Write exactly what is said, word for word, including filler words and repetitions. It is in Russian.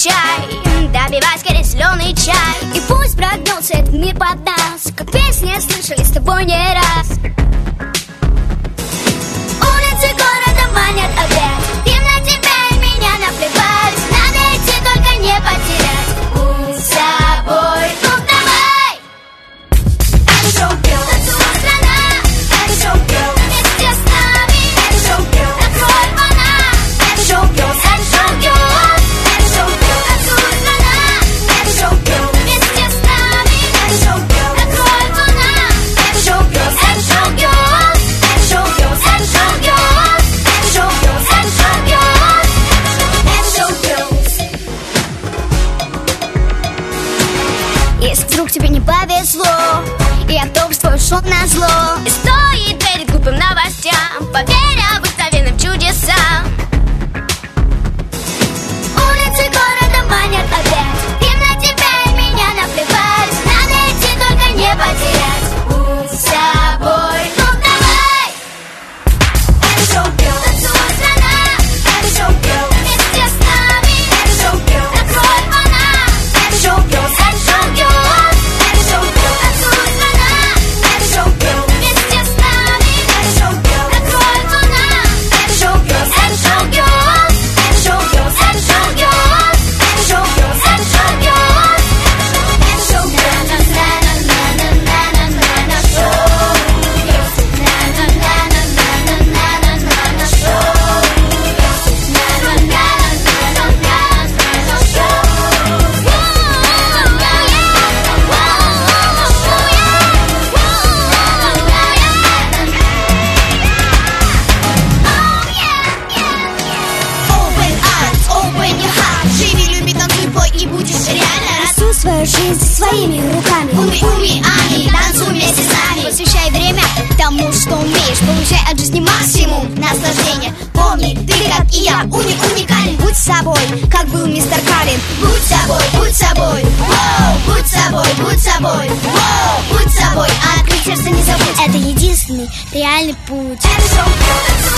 чай, добивай скорее зеленый чай. И пусть прогнется этот мир под нас, как песни слышали с тобой не раз. Улицы города манят опять, им на тебя и меня наплевать. Надо идти, только не потерять путь с собой. Ну давай! Это шоу Girl, танцует страна. Это шоу Girl, вместе с нами. Это шоу Girl, открой фона. Это шоу Girl, это шоу Girl. Это шоу Girl, танцует страна. Это шоу Girl, вместе с нами. Это шоу Girl, открой фона. Это шоу Girl, это шоу Girl. Это шоу Girl, это шоу Girl. Это шоу Girl, это шоу Girl. Это шоу Girls. Если вдруг тебе не повезло и автобус твой ушел назло, и стоит перед глупым новостям, поверь обыкновенным чудесам. Улицы города манят опять, им на тебя и меня наплевать. Надо идти, только не потерять путь с собой. Ну давай! Это шоу Girl, танцует страна. Это шоу Girl, вместе с нами. Это шоу Girl, открой фона. Это шоу Girl, это шоу Girl. Это шоу Girl, танцует страна. Это шоу Girl, вместе с нами. Это шоу Girl, открой фона. Это шоу Girl, это шоу Girl. Это шоу Girl, это шоу Girl. Это шоу Girl, это шоу Girl. Это шоу Girl, на-на-на-на-на-на-на-на шоу. На-на-на-на-на-на-на-на шоу. На-на-на-на-на-на-на шоу. Open eyes, open your heart. Живи, люби, танцуй, пой и будешь реально рад. Рисуй свою жизнь своими руками. Уми, уми, ами, танцуй вместе с нами. Посвящай время тому, что умеешь. Получай от жизни максимум Наслаждение, помни, ты как и я, уник, уникален. Будь собой, как был мистер Калин. Будь собой, будь собой, воу, будь собой, будь собой, воу, будь собой, Открыть сердце не забудь. Это единственный реальный путь. это шоу Girl,